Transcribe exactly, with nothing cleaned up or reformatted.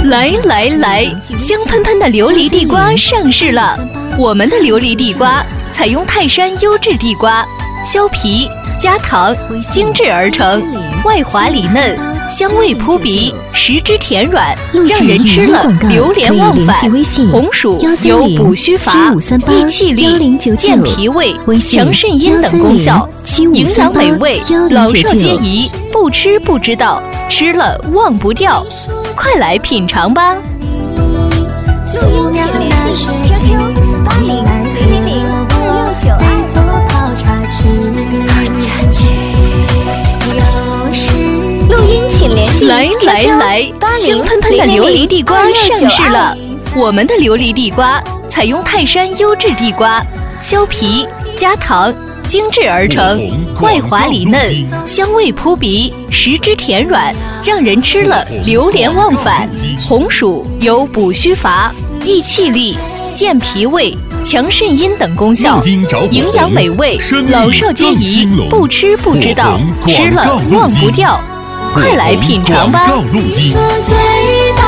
来来来，香喷喷的琉璃地瓜上市了！我们的琉璃地瓜采用泰山优质地瓜，削皮加糖精制而成，外滑里嫩，香味扑鼻，食之甜软，让人吃了流连忘返。红薯有补虚乏、益气力、健脾胃、强肾阴等功效，营养美味，老少皆宜，不吃不知道，吃了忘不掉。快来品尝吧！ 录音请联系 Q Q 八零零零零二六九二。录音请联系来来来，香喷喷的琉璃地瓜上市了！我们的琉璃地瓜采用泰山优质地瓜，削皮加糖精制而成，外滑里嫩，香味扑鼻，食之甜软，让人吃了流连忘返。红薯有补虚乏、益气力、健脾胃、强肾阴等功效，营养美味，老少皆宜，不吃不知道，吃了忘不掉。快来品尝吧！ 广告录音。